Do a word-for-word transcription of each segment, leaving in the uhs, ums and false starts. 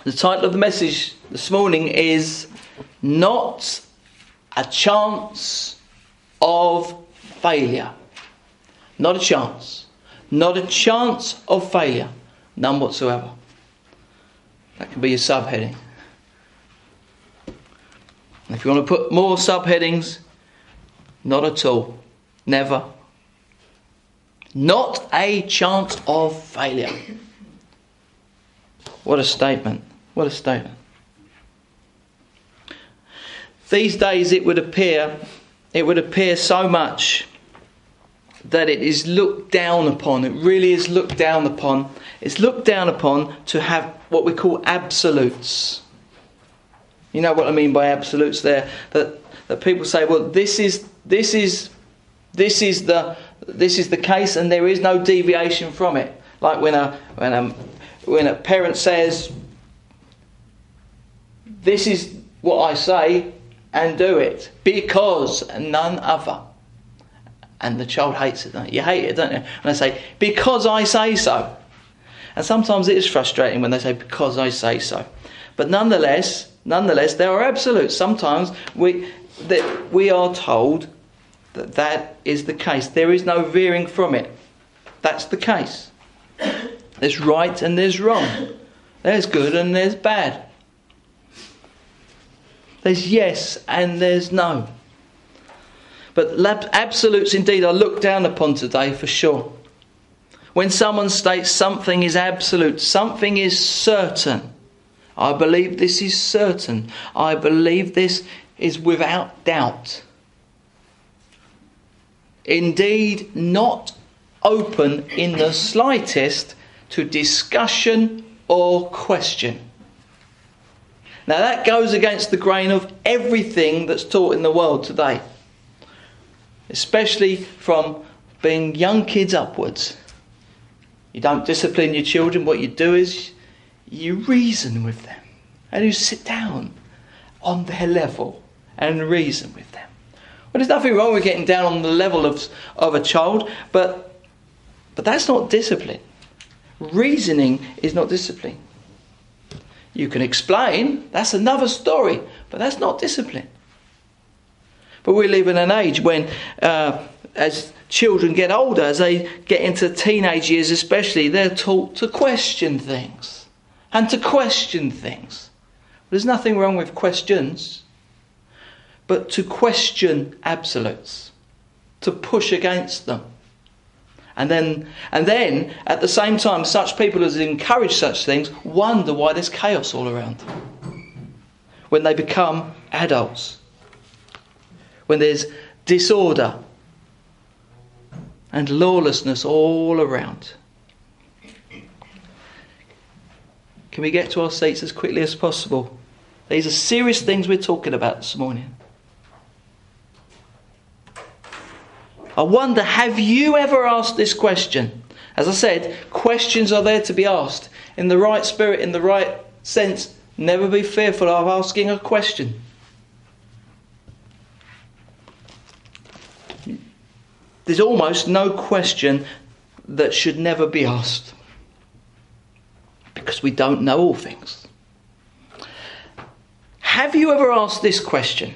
The title of the message this morning is Not a Chance of Failure. Not a chance. Not a chance of failure. None whatsoever. That can be your subheading. And if you want to put more subheadings, not at all. Never. Not a chance of failure. What a statement. What a statement. These days it would appear, it would appear so much that it is looked down upon. It really is looked down upon. It's looked down upon to have what we call absolutes. You know what I mean by absolutes there? That that people say, well, this is this is this is the this is the case, and there is no deviation from it. Like when a when a when a parent says, this is what I say, and do it because none other. And the child hates it, don't you? You hate it, don't you? And they say, because I say so. And sometimes it is frustrating when they say, because I say so. But nonetheless, nonetheless, there are absolutes. Sometimes we that we are told that that is the case. There is no veering from it. That's the case. There's right and there's wrong. There's good and there's bad. There's yes and there's no. But absolutes indeed are looked down upon today for sure. When someone states something is absolute, something is certain. I believe this is certain. I believe this is without doubt. Indeed, not open in the slightest to discussion or question. Now that goes against the grain of everything that's taught in the world today. Especially from being young kids upwards. You don't discipline your children. What you do is you reason with them. And you sit down on their level and reason with them. Well, there's nothing wrong with getting down on the level of, of a child, but, but that's not discipline. Reasoning is not discipline. You can explain, that's another story, but that's not discipline. But we live in an age when, uh, as children get older, as they get into teenage years especially, they're taught to question things. And to question things. There's nothing wrong with questions, but to question absolutes. To push against them. And then, and then, at the same time, such people as encourage such things wonder why there's chaos all around. When they become adults. When there's disorder and lawlessness all around. Can we get to our seats as quickly as possible? These are serious things we're talking about this morning. I wonder, have you ever asked this question? As I said, questions are there to be asked. In the right spirit, in the right sense, never be fearful of asking a question. There's almost no question that should never be asked. Because we don't know all things. Have you ever asked this question?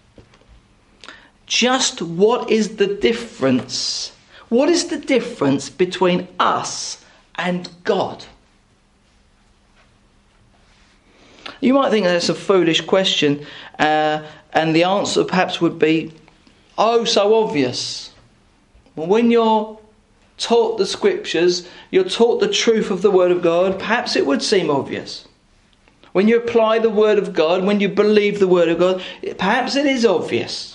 Just what is the difference? What is the difference between us and God? You might think that's a foolish question, uh, and the answer perhaps would be, oh, so obvious. Well, when you're taught the scriptures, you're taught the truth of the word of God, perhaps it would seem obvious. When you apply the word of God, when you believe the word of God, perhaps it is obvious.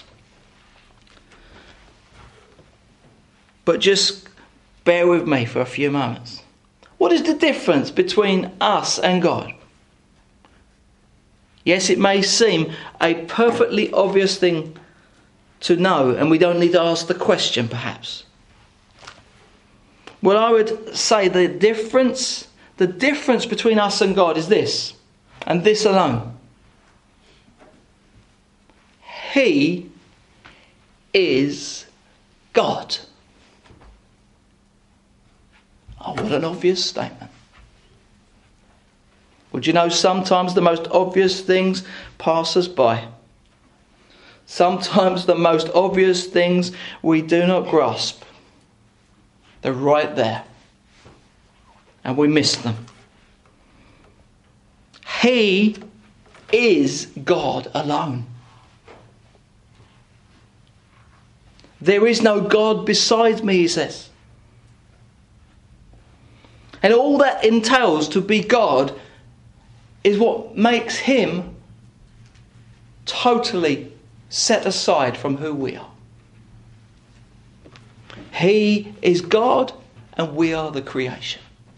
But just bear with me for a few moments. What is the difference between us and God? Yes, it may seem a perfectly obvious thing to know, and we don't need to ask the question, perhaps. Well, I would say the difference, the difference between us and God is this, and this alone. He is God. Oh, what an obvious statement. Well, Do you know sometimes the most obvious things pass us by? Sometimes the most obvious things we do not grasp. They're right there. And we miss them. He is God alone. There is no God besides me, he says. And all that entails to be God is what makes him totally set aside from who we are. He is God and we are the creation.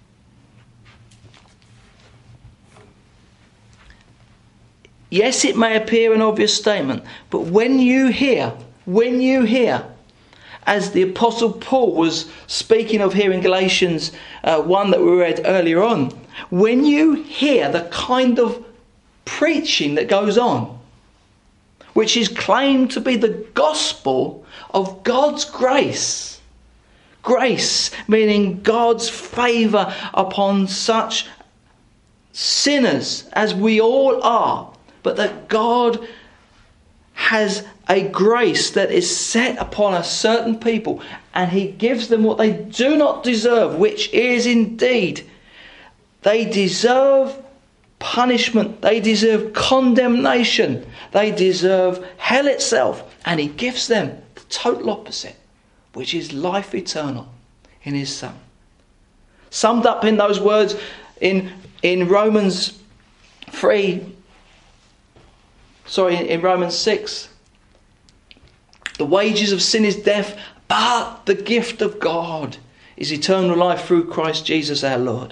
Yes, it may appear an obvious statement, but when you hear, when you hear, as the Apostle Paul was speaking of here in Galatians uh, one that we read earlier on, when you hear the kind of preaching that goes on, which is claimed to be the gospel of God's grace, grace meaning God's favour upon such sinners as we all are, but that God has a grace that is set upon a certain people and he gives them what they do not deserve, which is indeed, they deserve punishment, they deserve condemnation, they deserve hell itself, and he gives them the total opposite, which is life eternal in his Son. Summed up in those words in, in Romans three, sorry, in Romans six, the wages of sin is death, but the gift of God is eternal life through Christ Jesus our Lord.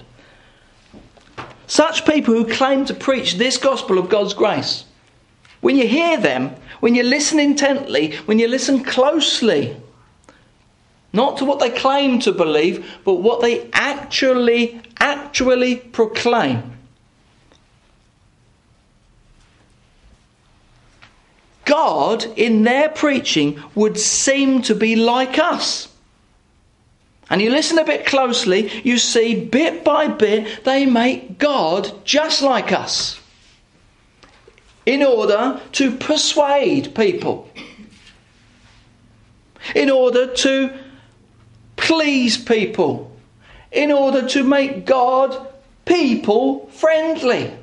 Such people who claim to preach this gospel of God's grace, when you hear them, when you listen intently, when you listen closely, not to what they claim to believe, but what they actually, actually proclaim, God, in their preaching, would seem to be like us. And you listen a bit closely, you see bit by bit they make God just like us, in order to persuade people, in order to please people, in order to make God people friendly,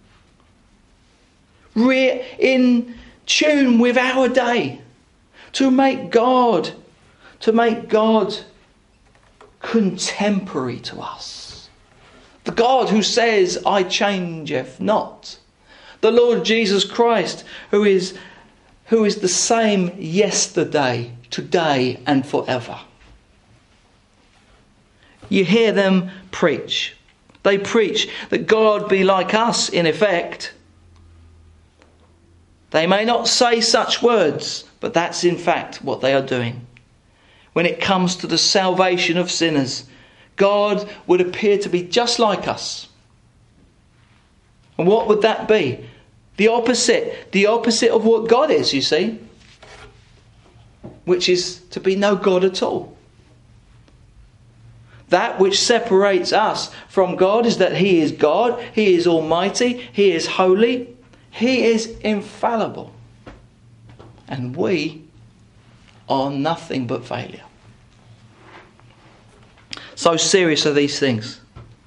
Re- in tune with our day, to make God, to make God contemporary to us. The God who says, I changeth not. The Lord Jesus Christ, who is, who is the same yesterday, today and forever. You hear them preach. They preach that God be like us in effect. They may not say such words, but that's in fact what they are doing. When it comes to the salvation of sinners, God would appear to be just like us. And what would that be? The opposite. The opposite of what God is, you see. Which is to be no God at all. That which separates us from God is that He is God, He is almighty, He is holy, He is infallible. And we are nothing but failure. So serious are these things.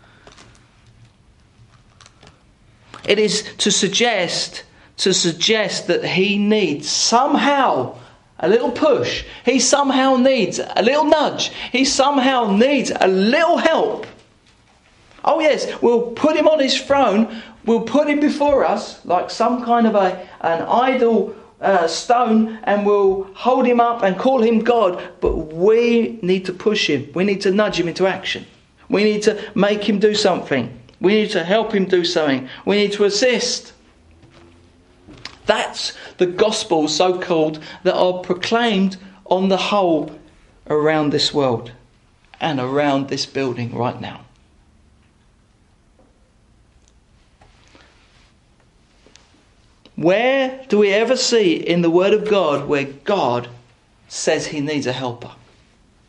It is to suggest, to suggest that he needs somehow a little push. He somehow needs a little nudge. He somehow needs a little help. Oh yes, we'll put him on his throne. We'll put him before us like some kind of a an idol uh, stone, and we'll hold him up and call him God. But we need to push him. We need to nudge him into action. We need to make him do something. We need to help him do something. We need to assist. That's the gospel, so-called, that are proclaimed on the whole around this world and around this building right now. Where do we ever see in the Word of God where God says He needs a helper?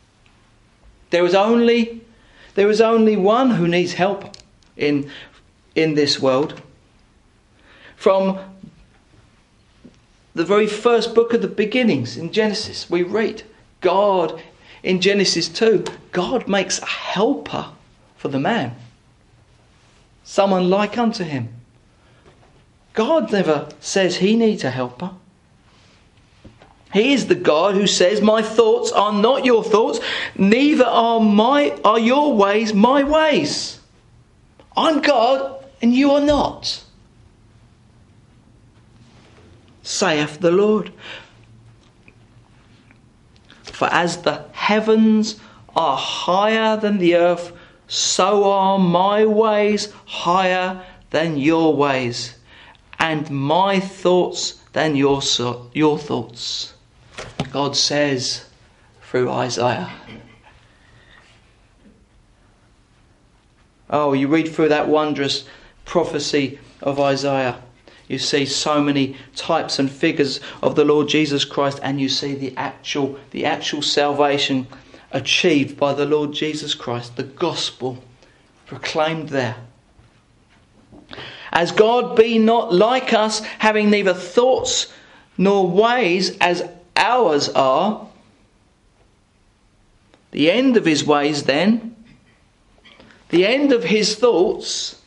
There is only, there is only one who needs help in in this world. From the very first book of the beginnings in Genesis, we read God in Genesis two, God makes a helper for the man, someone like unto him. God never says he needs a helper. He is the God who says, my thoughts are not your thoughts, neither are my are your ways my ways. I'm God and you are not, saith the Lord. For as the heavens are higher than the earth, so are my ways higher than your ways, and my thoughts than your, your thoughts. God says through Isaiah. Oh, you read through that wondrous prophecy of Isaiah. You see so many types and figures of the Lord Jesus Christ, and you see the actual, the actual salvation achieved by the Lord Jesus Christ, the gospel proclaimed there. As God be not like us, having neither thoughts nor ways as ours are. The end of his ways then, the end of his thoughts,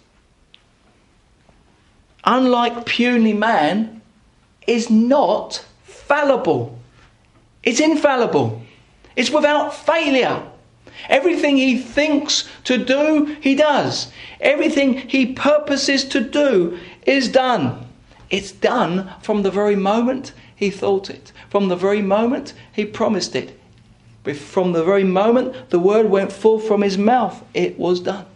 unlike puny man, is not fallible. It's infallible. It's without failure. Everything he thinks to do, he does. Everything he purposes to do is done. It's done from the very moment he thought it. From the very moment he promised it. From the very moment the word went forth from his mouth, it was done.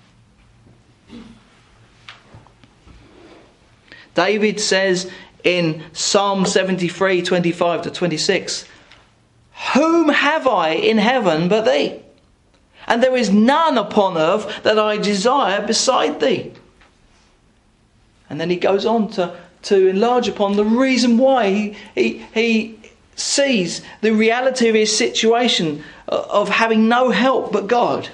David says in Psalm seventy-three, twenty-five to twenty-six, whom have I in heaven but thee? And there is none upon earth that I desire beside thee. And then he goes on to, to enlarge upon the reason why he, he, he sees the reality of his situation of having no help but God.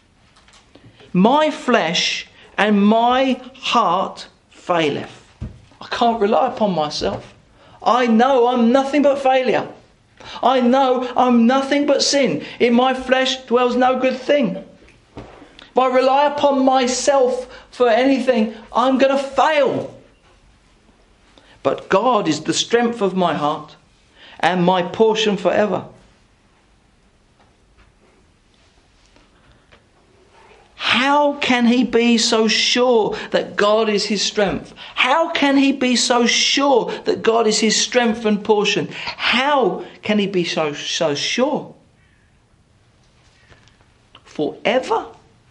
My flesh and my heart faileth. I can't rely upon myself. I know I'm nothing but failure. I know I'm nothing but sin. In my flesh dwells no good thing. If I rely upon myself for anything, I'm going to fail. But God is the strength of my heart and my portion forever. How can he be so sure that God is his strength? How can he be so sure that God is his strength and portion? How can he be so, so sure? Forever?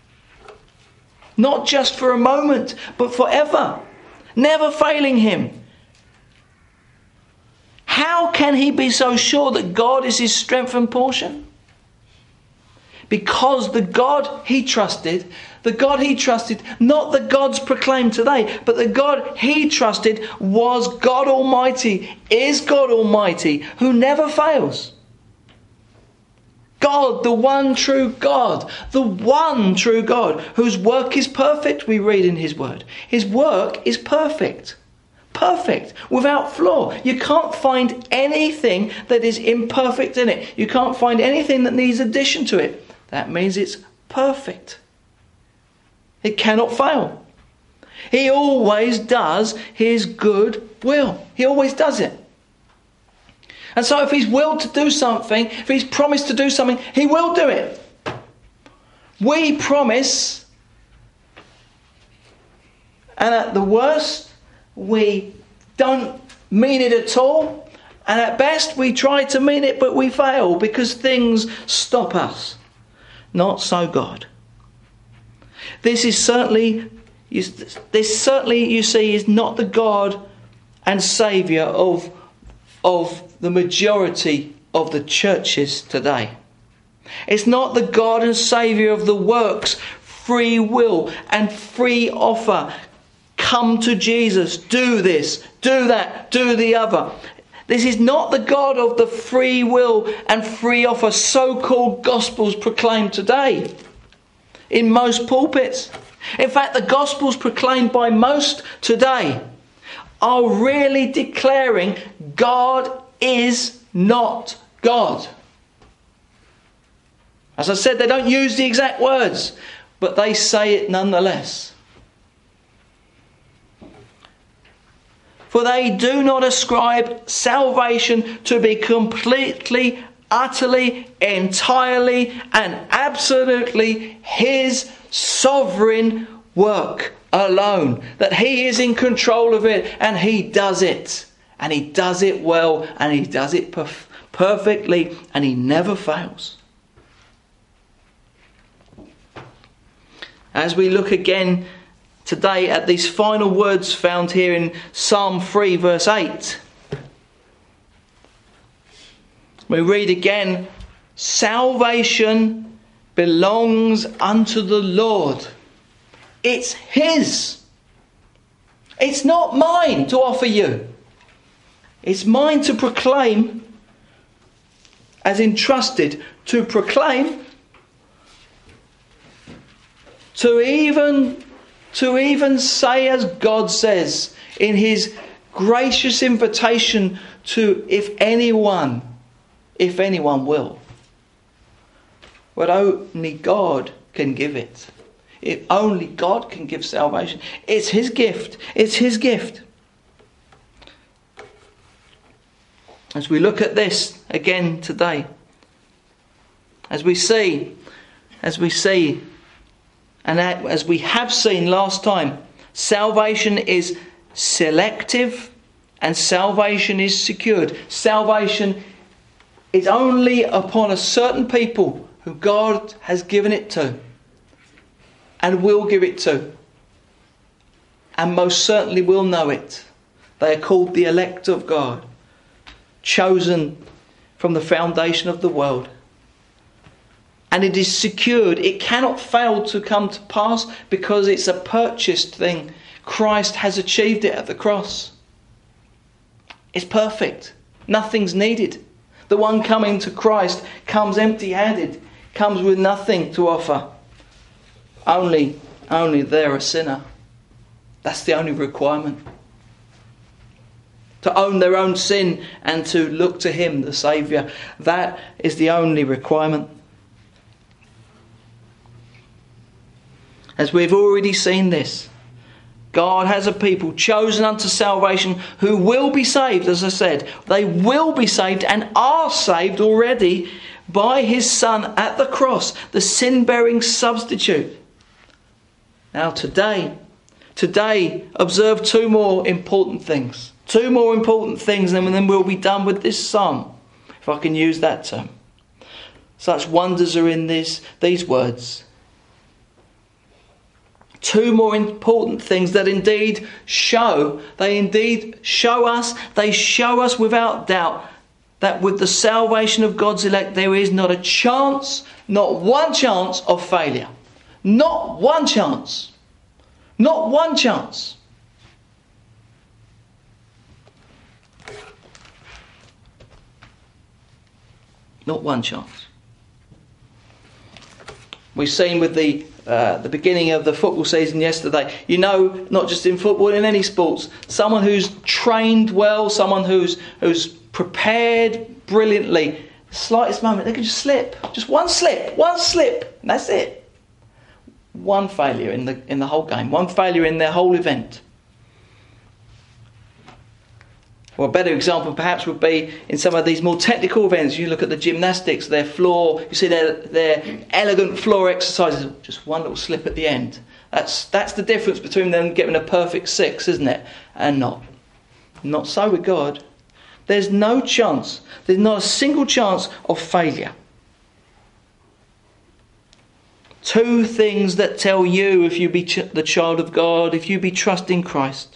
Not just for a moment, but forever. Never failing him. How can he be so sure that God is his strength and portion? Because the God he trusted, the God he trusted, not the gods proclaimed today, but the God he trusted was God Almighty, is God Almighty, who never fails. God, the one true God, the one true God, whose work is perfect, we read in his word. His work is perfect. Perfect, without flaw. You can't find anything that is imperfect in it. You can't find anything that needs addition to it. That means it's perfect. It cannot fail. He always does his good will. He always does it. And so if he's willed to do something, if he's promised to do something, he will do it. We promise, and at the worst, we don't mean it at all. And at best, we try to mean it, but we fail because things stop us. Not so God. This is certainly, this certainly you see is not the God and Saviour of, of the majority of the churches today. It's not the God and Saviour of the works, free will and free offer. Come to Jesus, do this, do that, do the other. This is not the God of the free will and free offer so-called gospels proclaimed today. in most pulpits. In fact, the Gospels proclaimed by most today are really declaring God is not God. As I said, they don't use the exact words, but they say it nonetheless. For they do not ascribe salvation to be completely, utterly, entirely, and absolutely His sovereign work alone. That He is in control of it, and He does it. And He does it well, and He does it perf- perfectly, and He never fails. As we look again today at these final words found here in Psalm three verse eight. We read again, salvation belongs unto the Lord. It's His. It's not mine to offer you. It's mine to proclaim, as entrusted to proclaim, to even To even say as God says in His gracious invitation to if anyone, if anyone will. But only God can give it. If only God can give salvation. It's His gift. It's His gift. As we look at this again today, as we see, as we see And as we have seen last time, salvation is selective and salvation is secured. Salvation is only upon a certain people who God has given it to and will give it to, and most certainly will know it. They are called the elect of God, chosen from the foundation of the world. And it is secured. It cannot fail to come to pass because it's a purchased thing. Christ has achieved it at the cross. It's perfect. Nothing's needed. The one coming to Christ comes empty-handed, comes with nothing to offer. Only, only they're a sinner. That's the only requirement. To own their own sin and to look to Him, the Saviour. That is the only requirement. As we've already seen this, God has a people chosen unto salvation who will be saved, as I said. They will be saved and are saved already by His Son at the cross, the sin-bearing substitute. Now today, today, observe two more important things. Two more important things, and then we'll be done with this psalm, if I can use that term. Such wonders are in this, these words. Two more important things that indeed show, they indeed show us, they show us without doubt that with the salvation of God's elect there is not a chance, not one chance of failure. Not one chance. Not one chance. Not one chance. We've seen with the uh, the beginning of the football season yesterday, you know, not just in football, in any sports, someone who's trained well, someone who's who's prepared brilliantly, the slightest moment, they can just slip. Just one slip, one slip, and that's it. One failure in the in the whole game, one failure in their whole event. Well, a better example perhaps would be in some of these more technical events. You look at the gymnastics, their floor, you see their, their elegant floor exercises, just one little slip at the end. That's that's the difference between them getting a perfect six, isn't it? And not. Not so with God. There's no chance, there's not a single chance of failure. Two things that tell you if you be ch- the child of God, if you be trusting Christ.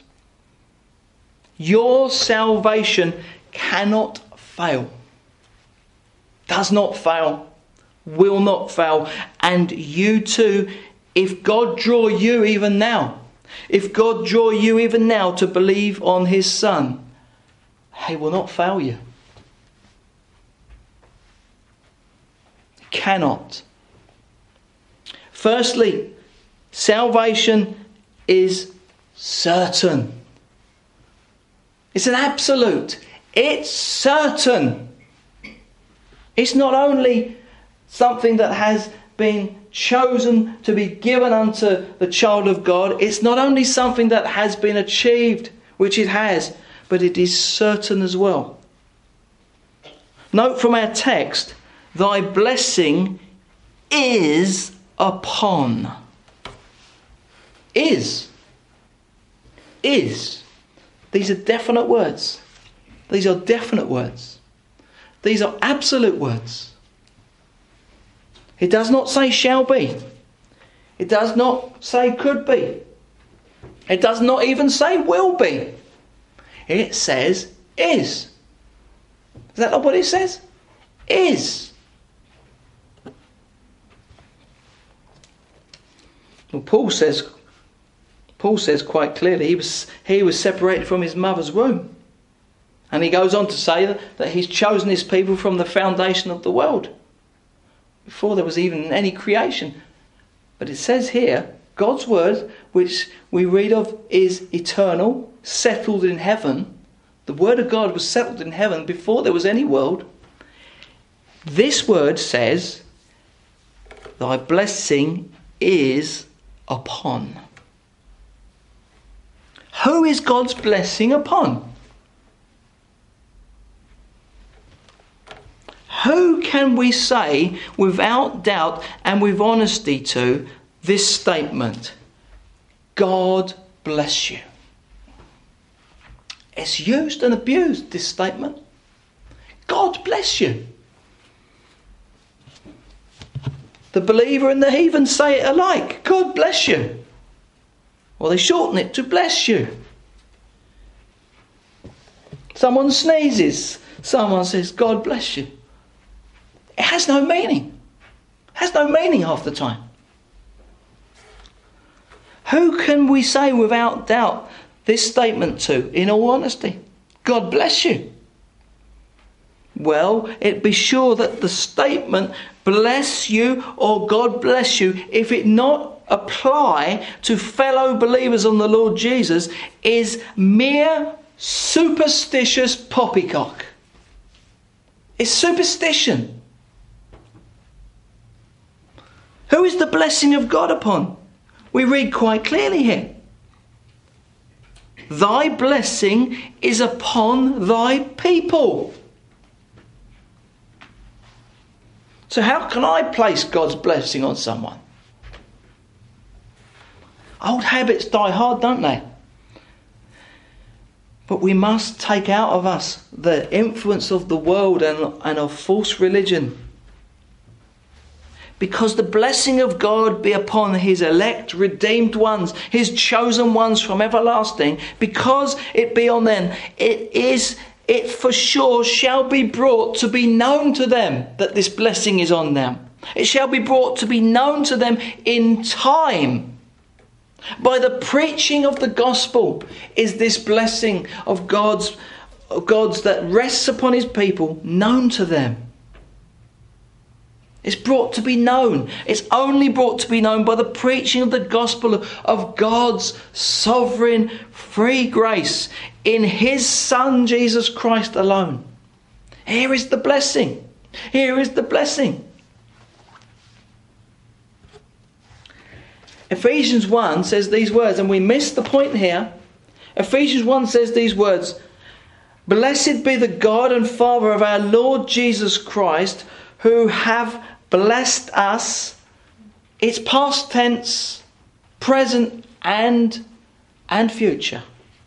Your salvation cannot fail. Does not fail. Will not fail. And you too, if God draw you even now, if God draw you even now to believe on His Son, He will not fail you. Cannot. Firstly, salvation is certain. It's an absolute. It's certain. It's not only something that has been chosen to be given unto the child of God. It's not only something that has been achieved, which it has, but it is certain as well. Note from our text, thy blessing is upon. Is. Is. These are definite words. These are definite words. These are absolute words. It does not say shall be. It does not say could be. It does not even say will be. It says is. Is that not what it says? Is. Well, Paul says, Paul says quite clearly he was he was separated from his mother's womb. And he goes on to say that, that he's chosen his people from the foundation of the world, before there was even any creation. But it says here, God's word, which we read of, is eternal, settled in heaven. The word of God was settled in heaven before there was any world. This word says, thy blessing is upon. Who is God's blessing upon? Who can we say without doubt and with honesty to this statement? God bless you. It's used and abused, this statement. God bless you. The believer and the heathen say it alike. God bless you. Or they shorten it to bless you. Someone sneezes. Someone says, God bless you. It has no meaning. It has no meaning half the time. Who can we say without doubt this statement to, in all honesty? God bless you. Well, it be sure that the statement bless you or God bless you, if it not apply to fellow believers on the Lord Jesus, is mere superstitious poppycock. It's superstition. Who is the blessing of God upon? We read quite clearly here. Thy blessing is upon thy people. So how can I place God's blessing on someone? Old habits die hard, don't they? But we must take out of us the influence of the world and, and of false religion. Because the blessing of God be upon his elect, redeemed ones, his chosen ones from everlasting. Because it be on them, it is, it for sure shall be brought to be known to them that this blessing is on them. It shall be brought to be known to them in time. By the preaching of the gospel is this blessing of God's, of God's that rests upon his people known to them. It's brought to be known. It's only brought to be known by the preaching of the gospel of God's sovereign free grace in his Son Jesus Christ alone. Here is the blessing. Here is the blessing. Ephesians one says these words, and we miss the point here. Ephesians one says these words, blessed be the God and Father of our Lord Jesus Christ, who have blessed us. It's past tense, present and, and future.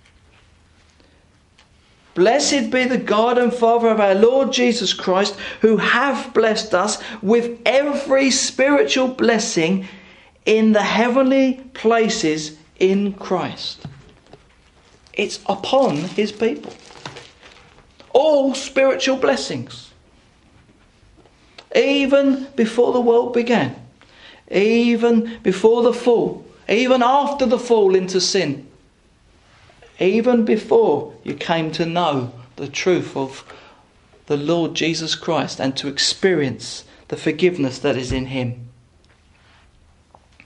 Blessed be the God and Father of our Lord Jesus Christ, who have blessed us with every spiritual blessing in the heavenly places in Christ. It's upon his people. All spiritual blessings. Even before the world began. Even before the fall. Even after the fall into sin. Even before you came to know the truth of the Lord Jesus Christ and to experience the forgiveness that is in him.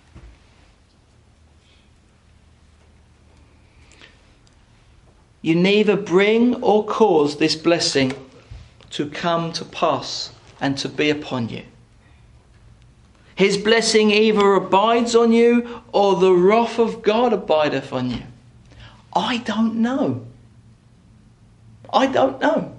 you neither bring or cause this blessing to come to pass and to be upon you. His blessing either abides on you, or the wrath of God abideth on you. I don't know. I don't know.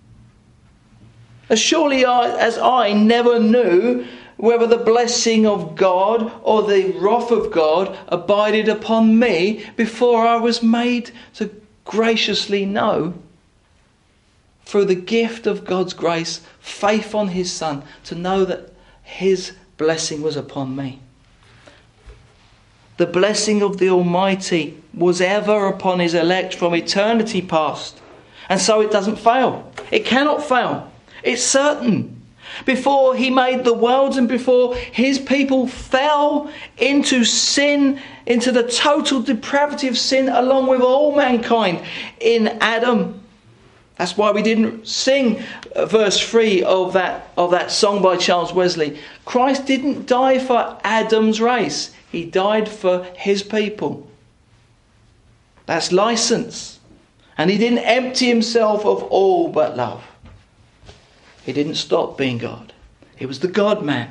As surely I, as I never knew whether the blessing of God or the wrath of God abided upon me before I was made to graciously know, through the gift of God's grace, faith on his Son, to know that his blessing was upon me. The blessing of the Almighty was ever upon his elect from eternity past. And so it doesn't fail. It cannot fail. It's certain. Before he made the worlds and before his people fell into sin, into the total depravity of sin along with all mankind in Adam. That's why we didn't sing verse three of that, of that song by Charles Wesley. Christ didn't die for Adam's race. He died for his people. That's license. And he didn't empty himself of all but love. He didn't stop being God. He was the God-man.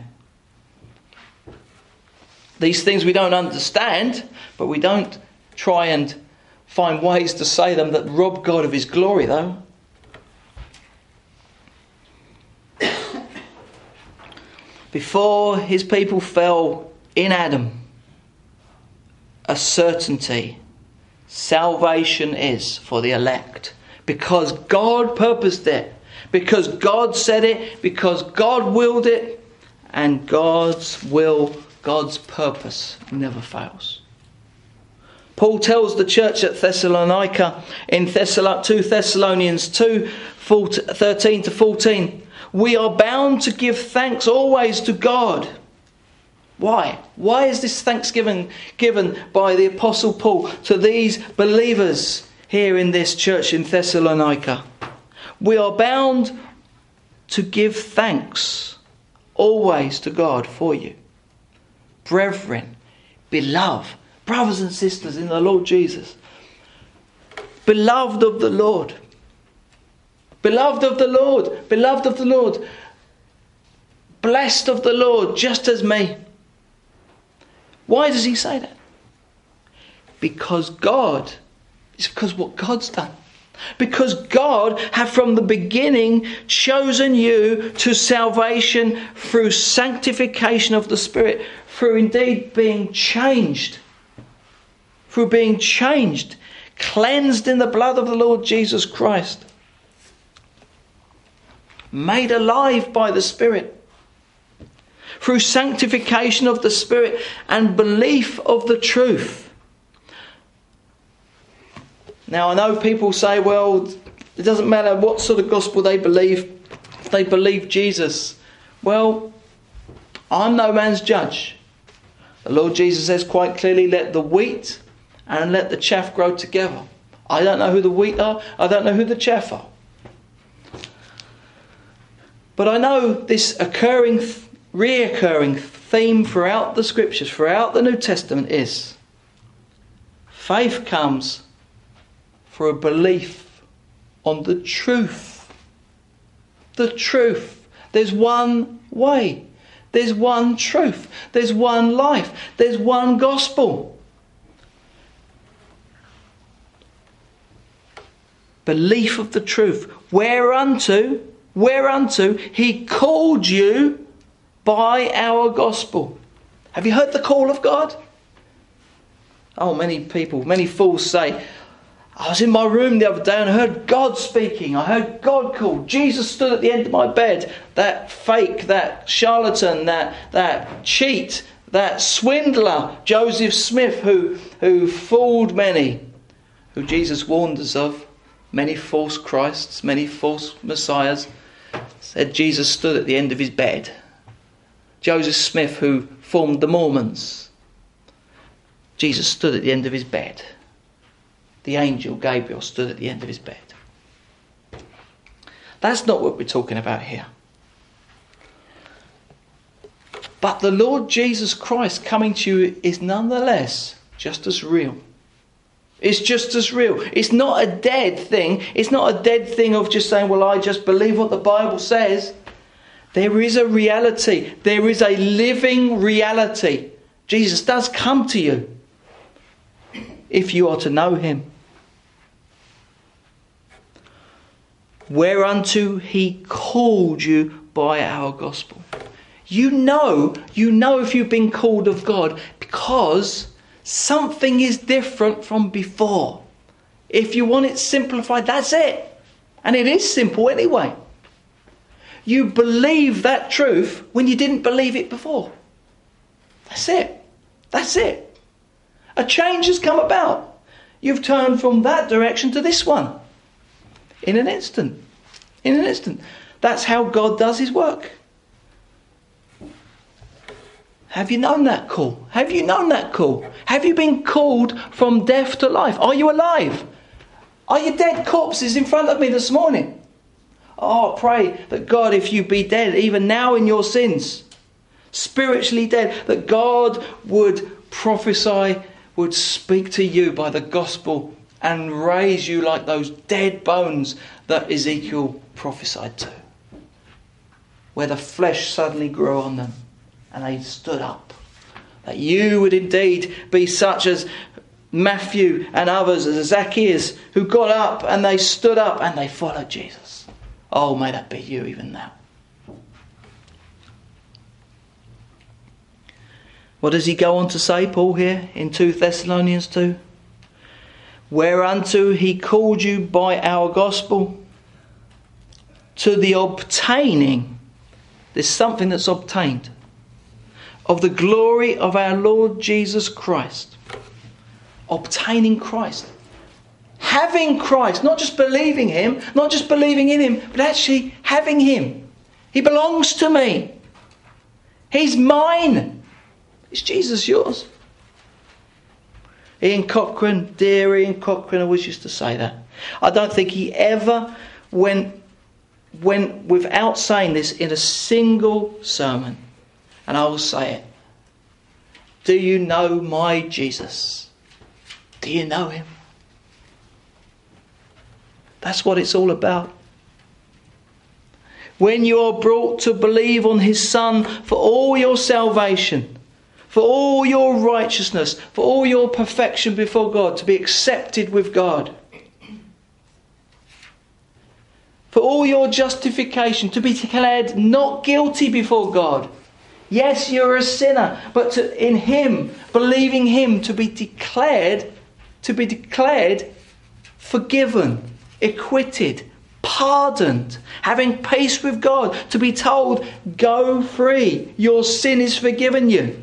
These things we don't understand, but we don't try and find ways to say them that rob God of his glory, though. Before his people fell in Adam, a certainty, salvation is for the elect. Because God purposed it. Because God said it. Because God willed it. And God's will, God's purpose never fails. Paul tells the church at Thessalonica in two Thessalonians two, thirteen to fourteen, we are bound to give thanks always to God. Why? Why is this thanksgiving given by the Apostle Paul to these believers here in this church in Thessalonica? We are bound to give thanks always to God for you. Brethren, beloved, brothers and sisters in the Lord Jesus, beloved of the Lord, beloved of the Lord, beloved of the Lord, blessed of the Lord, just as me. Why does he say that? Because God, it's because what God's done. Because God had from the beginning chosen you to salvation through sanctification of the Spirit, through indeed being changed, through being changed, cleansed in the blood of the Lord Jesus Christ, made alive by the Spirit, through sanctification of the Spirit and belief of the truth. Now I know people say, well, it doesn't matter what sort of gospel they believe, if they believe Jesus. Well, I'm no man's judge. The Lord Jesus says quite clearly, let the wheat and let the chaff grow together. I don't know who the wheat are, I don't know who the chaff are. But I know this occurring, reoccurring theme throughout the scriptures, throughout the New Testament is faith comes for a belief on the truth. The truth. There's one way. There's one truth. There's one life. There's one gospel. Belief of the truth. Whereunto, whereunto he called you by our gospel. Have you heard the call of God? Oh, many people, many fools say, I was in my room the other day and I heard God speaking. I heard God call. Jesus stood at the end of my bed. That fake, that charlatan, that, that cheat, that swindler, Joseph Smith, who, who fooled many, who Jesus warned us of. Many false Christs, many false messiahs. Said Jesus stood at the end of his bed. Joseph Smith, who formed the Mormons. Jesus stood at the end of his bed. The angel Gabriel stood at the end of his bed. That's not what we're talking about here. But the Lord Jesus Christ coming to you is nonetheless just as real. It's just as real. It's not a dead thing. It's not a dead thing of just saying, well, I just believe what the Bible says. There is a reality. There is a living reality. Jesus does come to you if you are to know him. Whereunto he called you by our gospel. You know, you know if you've been called of God because something is different from before. If you want it simplified, that's it. And it is simple anyway. You believe that truth when you didn't believe it before. That's it. That's it. A change has come about. You've turned from that direction to this one. In an instant. In an instant. That's how God does his work. Have you known that call? Have you known that call? Have you been called from death to life? Are you alive? Are you dead corpses in front of me this morning? Oh, pray that God, if you be dead, even now in your sins, spiritually dead, that God would prophesy, would speak to you by the gospel and raise you like those dead bones that Ezekiel prophesied to, where the flesh suddenly grew on them and they stood up. That you would indeed be such as Matthew and others, as Zacchaeus, who got up and they stood up and they followed Jesus. Oh, may that be you even now. What does he go on to say, Paul, here in Second Thessalonians two? Whereunto he called you by our gospel to the obtaining, there's something that's obtained, of the glory of our Lord Jesus Christ. Obtaining Christ. Having Christ, not just believing him, not just believing in him, but actually having him. He belongs to me. He's mine. Is Jesus yours? Ian Cochrane, dear Ian Cochrane, always used to say that. I don't think he ever went, went without saying this in a single sermon. And I will say it. Do you know my Jesus? Do you know him? That's what it's all about. When you are brought to believe on his Son for all your salvation, for all your righteousness, for all your perfection before God, to be accepted with God, for all your justification, to be declared not guilty before God. Yes, you're a sinner, but to, in him, believing him, to be declared, to be declared forgiven, acquitted, pardoned, having peace with God, to be told, go free, your sin is forgiven you.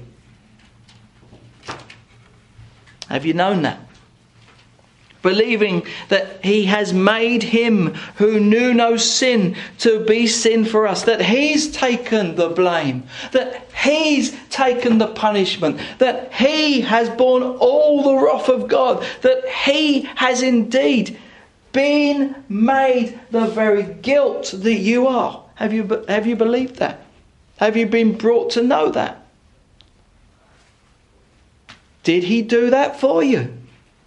Have you known that? Believing that he has made him who knew no sin to be sin for us, that he's taken the blame, that he's taken the punishment, that he has borne all the wrath of God, that he has indeed been made the very guilt that you are. Have you, have you believed that? Have you been brought to know that? Did he do that for you?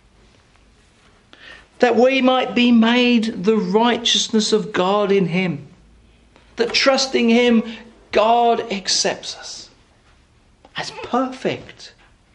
That we might be made the righteousness of God in him. That trusting him, God accepts us as perfect,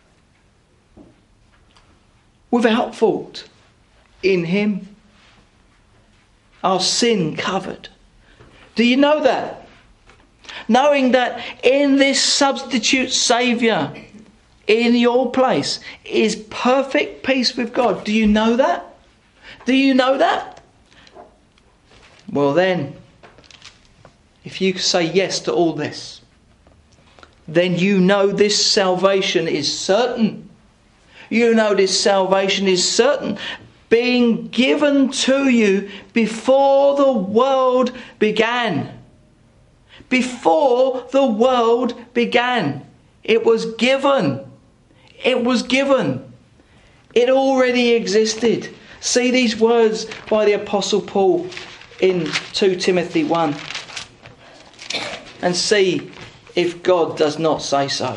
without fault, in him. Our sin covered. Do you know that? Knowing that in this substitute Saviour, in your place, is perfect peace with God. Do you know that? Do you know that? Well then, if you say yes to all this, then you know this salvation is certain. You know this salvation is certain, being given to you before the world began. Before the world began. It was given. It was given. It already existed. See these words by the Apostle Paul in Second Timothy one. And see if God does not say so.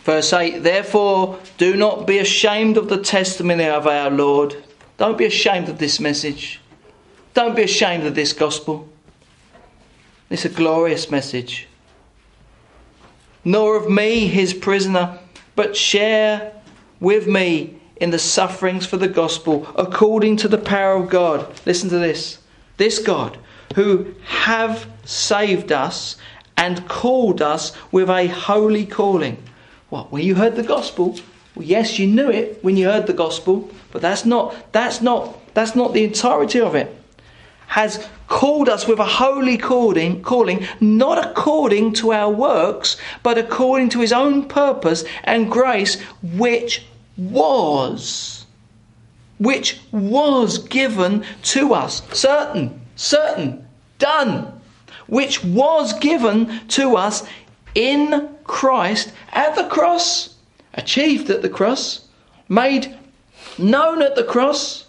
Verse eight, therefore do not be ashamed of the testimony of our Lord. Don't be ashamed of this message. Don't be ashamed of this gospel. It's a glorious message. Nor of me, his prisoner, but share with me in the sufferings for the gospel, according to the power of God. Listen to this. This God, who have saved us and called us with a holy calling. What? When you heard the gospel? Well, yes, you knew it when you heard the gospel, but that's not that's not that's not the entirety of it. Has called us with a holy calling, calling, not according to our works, but according to his own purpose and grace, which was, which was given to us. Certain, certain, done. Which was given to us in Christ at the cross, achieved at the cross, made known at the cross,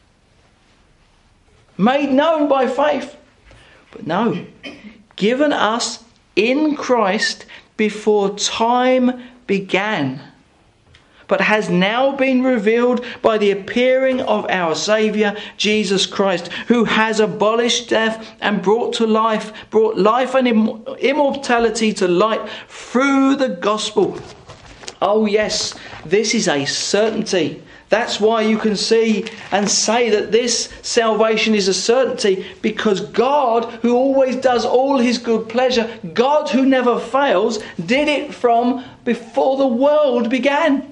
made known by faith. But no, given us in Christ before time began, but has now been revealed by the appearing of our Saviour, Jesus Christ, who has abolished death and brought to life, brought life and Im- immortality to light through the gospel. Oh yes, this is a certainty. That's why you can see and say that this salvation is a certainty, because God, who always does all his good pleasure, God who never fails, did it from before the world began.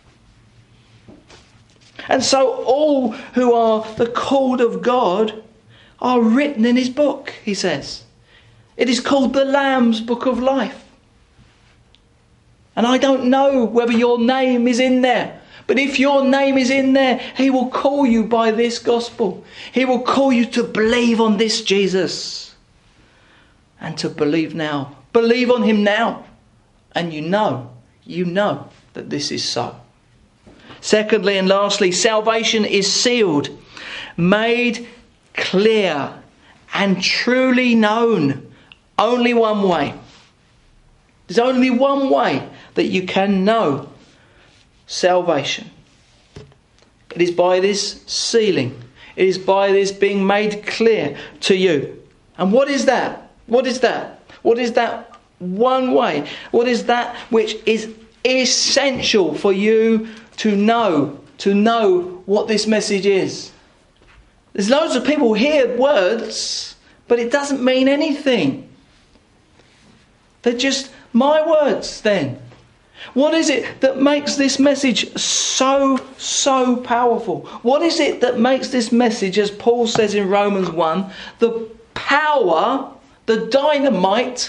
And so all who are the called of God are written in his book, he says. It is called the Lamb's Book of Life. And I don't know whether your name is in there. But if your name is in there, he will call you by this gospel. He will call you to believe on this Jesus. And to believe now. Believe on him now. And you know, you know that this is so. Secondly and lastly, salvation is sealed, made clear and truly known. Only one way. There's only one way that you can know salvation. It is by this sealing. It is by this being made clear to you. And what is that? What is that? What is that one way? What is that which is essential for you to know, to know what this message is? There's loads of people who hear words, but it doesn't mean anything. They're just my words then. What is it that makes this message so, so powerful? What is it that makes this message, as Paul says in Romans one, the power, the dynamite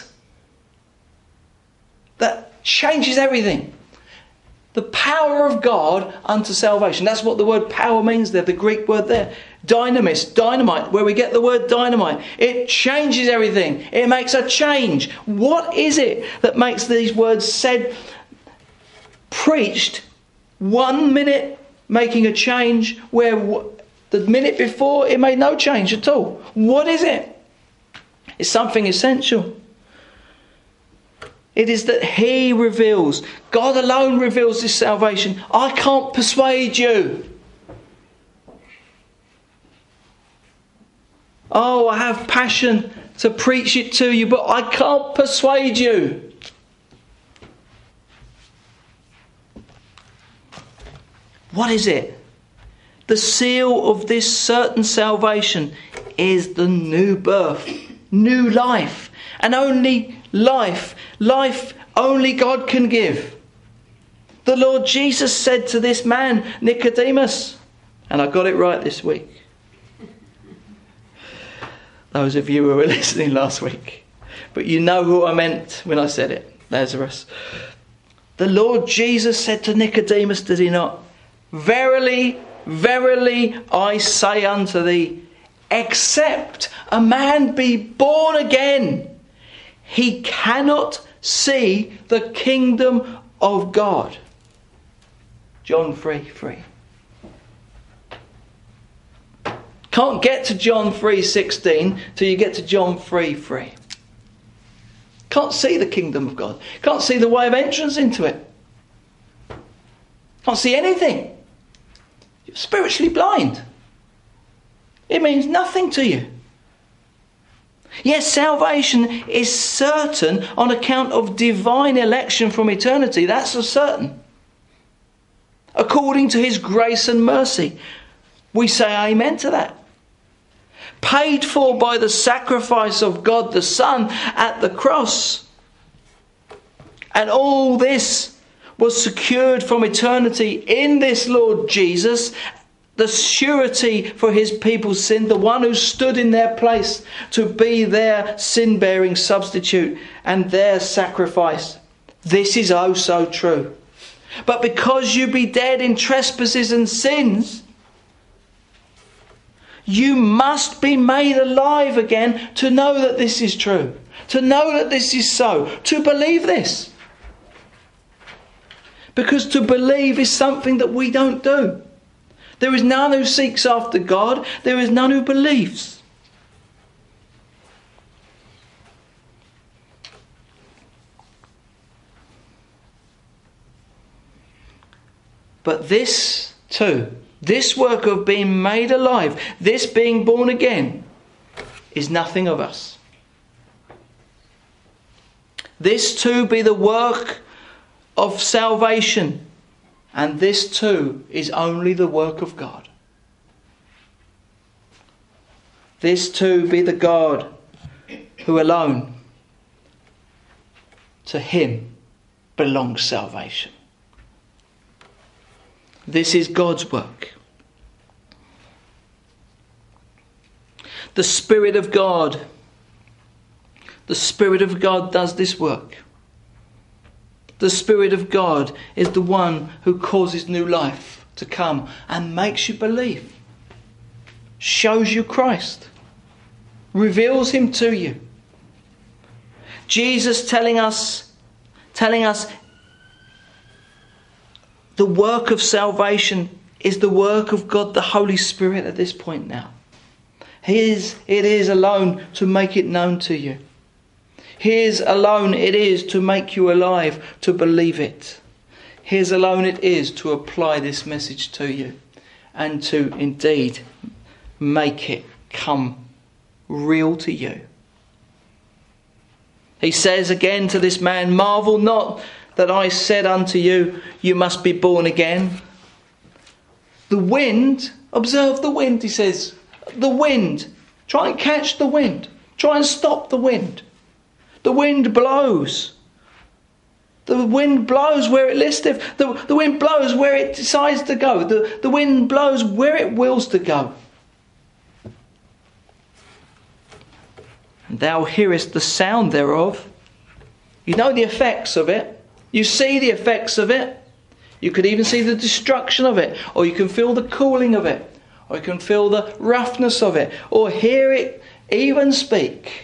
that changes everything? The power of God unto salvation. That's what the word power means there, the Greek word there. Dynamis, dynamite, where we get the word dynamite. It changes everything. It makes a change. What is it that makes these words said, preached, one minute making a change where the minute before it made no change at all? What is it? It's something essential. It is that he reveals. God alone reveals this salvation. I can't persuade you. Oh, I have passion to preach it to you, but I can't persuade you. What is it? The seal of this certain salvation is the new birth, new life, and only life, life only God can give. The Lord Jesus said to this man, Nicodemus, and I got it right this week. Those of you who were listening last week, but you know who I meant when I said it, Lazarus. The Lord Jesus said to Nicodemus, did he not? Verily, verily, I say unto thee, except a man be born again, he cannot see the kingdom of God. John three three. Can't get to John three sixteen till you get to John three three. Can't see the kingdom of God. Can't see the way of entrance into it. Can't see anything. You're spiritually blind. It means nothing to you. Yes, salvation is certain on account of divine election from eternity. That's for certain. According to his grace and mercy. We say amen to that. Paid for by the sacrifice of God the Son at the cross. And all this was secured from eternity in this Lord Jesus, the surety for his people's sin, the one who stood in their place to be their sin-bearing substitute and their sacrifice. This is oh so true. But because you be dead in trespasses and sins, you must be made alive again to know that this is true. To know that this is so. To believe this. Because to believe is something that we don't do. There is none who seeks after God. There is none who believes. But this too, this work of being made alive, this being born again, is nothing of us. This too be the work of salvation. And this too is only the work of God. This too be the God who alone, to him belongs salvation. This is God's work. The Spirit of God, the Spirit of God does this work. The Spirit of God is the one who causes new life to come and makes you believe. Shows you Christ. Reveals him to you. Jesus telling us, telling us the work of salvation is the work of God the Holy Spirit at this point now. His it is alone to make it known to you. His alone it is to make you alive, to believe it. His alone it is to apply this message to you and to indeed make it come real to you. He says again to this man, marvel not that I said unto you, you must be born again. The wind, observe the wind, he says. The wind. Try and catch the wind. Try and stop the wind. The wind blows. The wind blows where it listeth. The, the wind blows where it decides to go. The, the wind blows where it wills to go. And thou hearest the sound thereof. You know the effects of it. You see the effects of it. You could even see the destruction of it. Or you can feel the cooling of it. Or you can feel the roughness of it. Or hear it even speak.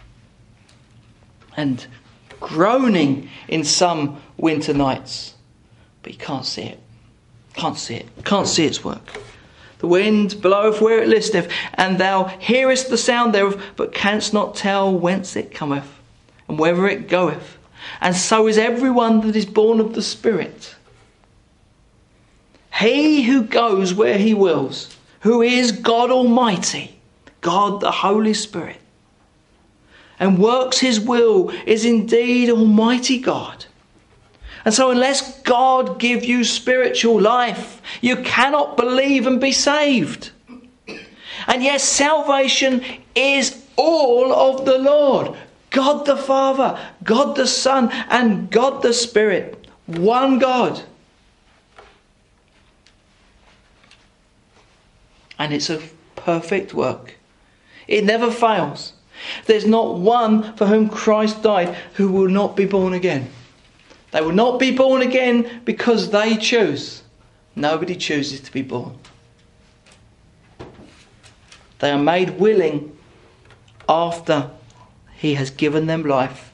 And groaning in some winter nights. But you can't see it. Can't see it. Can't see its work. The wind bloweth where it listeth, and thou hearest the sound thereof, but canst not tell whence it cometh, and whither it goeth. And so is everyone that is born of the Spirit. He who goes where he wills, who is God Almighty, God the Holy Spirit, and works his will, is indeed Almighty God. And so unless God give you spiritual life, you cannot believe and be saved. And yes, salvation is all of the Lord. God the Father, God the Son, and God the Spirit. One God. And it's a perfect work. It never fails. There's not one for whom Christ died who will not be born again. They will not be born again because they choose. Nobody chooses to be born. They are made willing after he has given them life.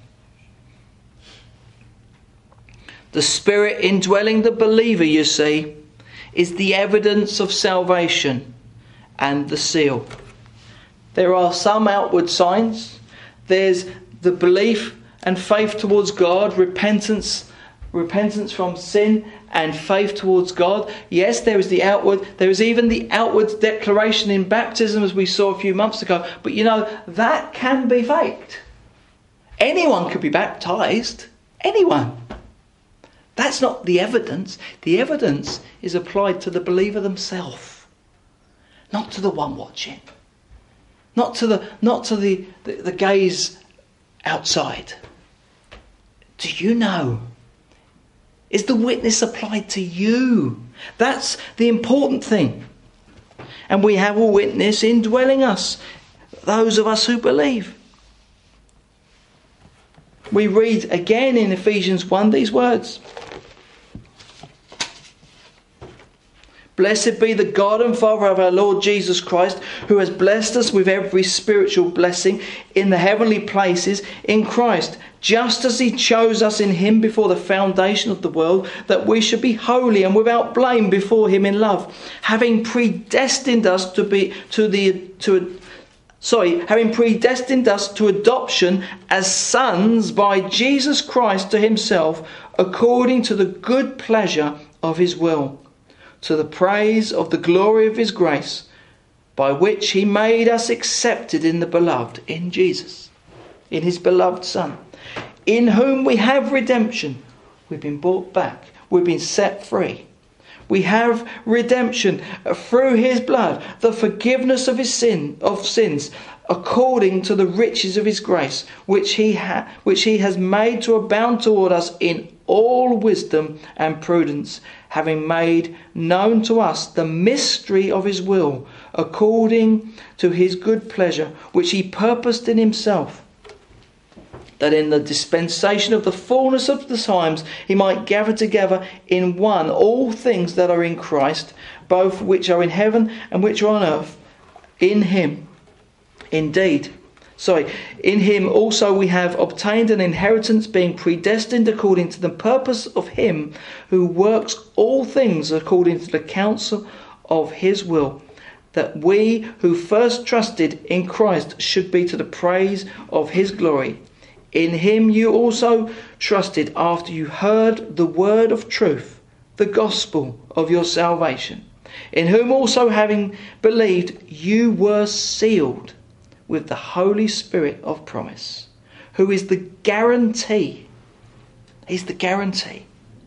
The Spirit indwelling the believer, you see, is the evidence of salvation and the seal. There are some outward signs. There's the belief and faith towards God, repentance repentance from sin and faith towards God. Yes, there is the outward, there is even the outward declaration in baptism, as we saw a few months ago. But you know, that can be faked. Anyone could be baptized. Anyone. That's not the evidence. The evidence is applied to the believer themselves, not to the one watching, not to the not to the, the, the gaze outside. Do you know? Is the witness applied to you? That's the important thing. And we have a witness indwelling us, those of us who believe. We read again in Ephesians one these words. Blessed be the God and Father of our Lord Jesus Christ, who has blessed us with every spiritual blessing in the heavenly places in Christ, just as he chose us in him before the foundation of the world, that we should be holy and without blame before him in love, having predestined us to be to the to sorry, having predestined us to adoption as sons by Jesus Christ to himself, according to the good pleasure of his will, to the praise of the glory of his grace, by which he made us accepted in the beloved, in Jesus, in his beloved Son, in whom we have redemption. We've been brought back. We've been set free. We have redemption through his blood, the forgiveness of his sin, of sins, according to the riches of his grace, which he ha- which he has made to abound toward us in all wisdom and prudence, having made known to us the mystery of his will, according to his good pleasure, which he purposed in himself, that in the dispensation of the fullness of the times he might gather together in one all things that are in Christ, both which are in heaven and which are on earth, in him. Indeed, sorry, in him also we have obtained an inheritance, being predestined according to the purpose of him who works all things according to the counsel of his will, that we who first trusted in Christ should be to the praise of his glory. In him you also trusted after you heard the word of truth, the gospel of your salvation, in whom also having believed you were sealed with the Holy Spirit of promise, who is the guarantee, he's the guarantee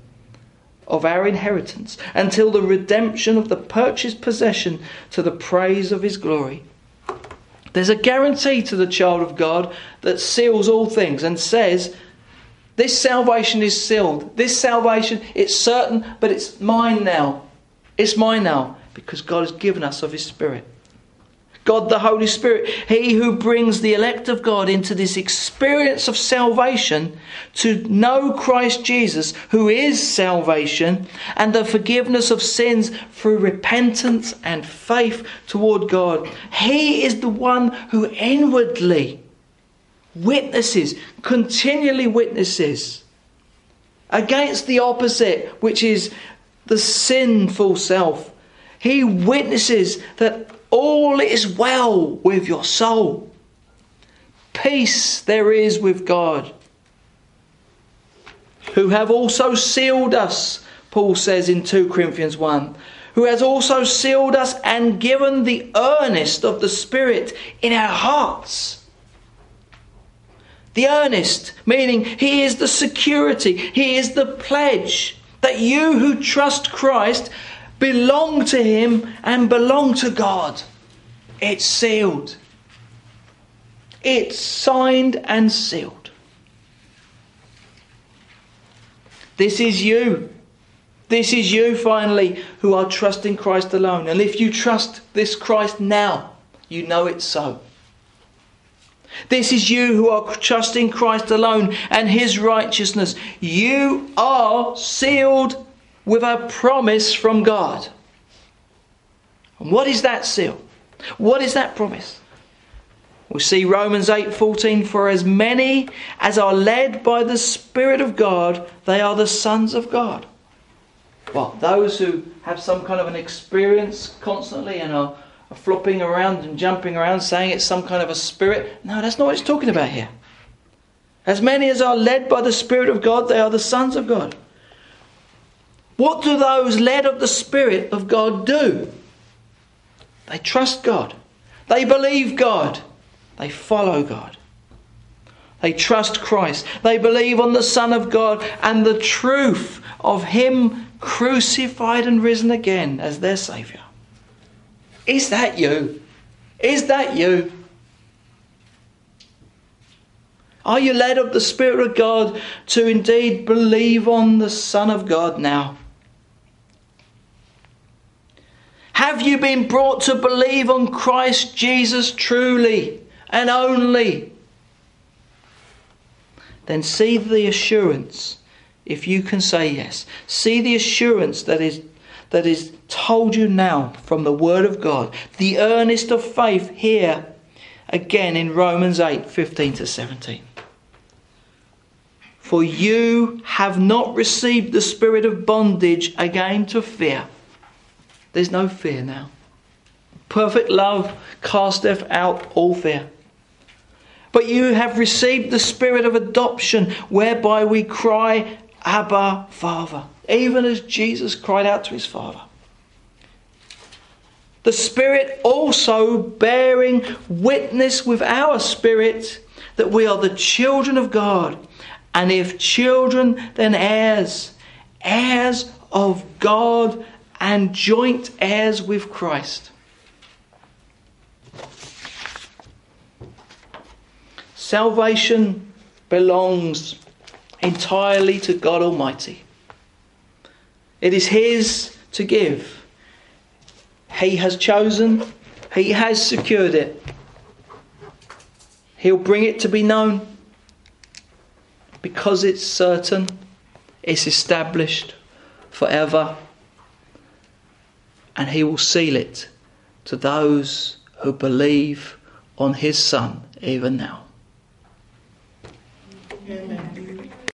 of our inheritance until the redemption of the purchased possession to the praise of his glory. There's a guarantee to the child of God that seals all things and says, this salvation is sealed. This salvation, it's certain, but it's mine now. It's mine now because God has given us of his Spirit. God the Holy Spirit, he who brings the elect of God into this experience of salvation, to know Christ Jesus, who is salvation, and the forgiveness of sins through repentance and faith toward God. He is the one who inwardly witnesses, continually witnesses, against the opposite, which is the sinful self. He witnesses that all is well with your soul. Peace there is with God, who have also sealed us, Paul says in two Corinthians one, who has also sealed us and given the earnest of the Spirit in our hearts. The earnest, meaning he is the security, he is the pledge that you who trust Christ belong to him and belong to God. It's sealed. It's signed and sealed. This is you. This is you finally who are trusting Christ alone. And if you trust this Christ now, you know it's so. This is you who are trusting Christ alone and his righteousness. You are sealed with a promise from God. And what is that seal? What is that promise? We see Romans eight fourteen, for as many as are led by the Spirit of God, they are the sons of God. Well, those who have some kind of an experience constantly and are, are flopping around and jumping around saying it's some kind of a spirit. No, that's not what it's talking about here. As many as are led by the Spirit of God, they are the sons of God. What do those led of the Spirit of God do? They trust God. They believe God. They follow God. They trust Christ. They believe on the Son of God and the truth of Him crucified and risen again as their Saviour. Is that you? Is that you? Are you led of the Spirit of God to indeed believe on the Son of God now? Have you been brought to believe on Christ Jesus truly and only? Then see the assurance, if you can say yes. See the assurance that is that is told you now from the Word of God. The earnest of faith here again in Romans eight, fifteen to seventeen. For you have not received the spirit of bondage again to fear. There's no fear now. Perfect love casteth out all fear. But you have received the spirit of adoption, whereby we cry, Abba, Father. Even as Jesus cried out to his Father. The Spirit also bearing witness with our spirit that we are the children of God. And if children, then heirs. Heirs of God and joint heirs with Christ. Salvation belongs entirely to God Almighty. It is His to give. He has chosen. He has secured it. He'll bring it to be known. Because it's certain. It's established forever. And He will seal it to those who believe on His Son even now. Amen.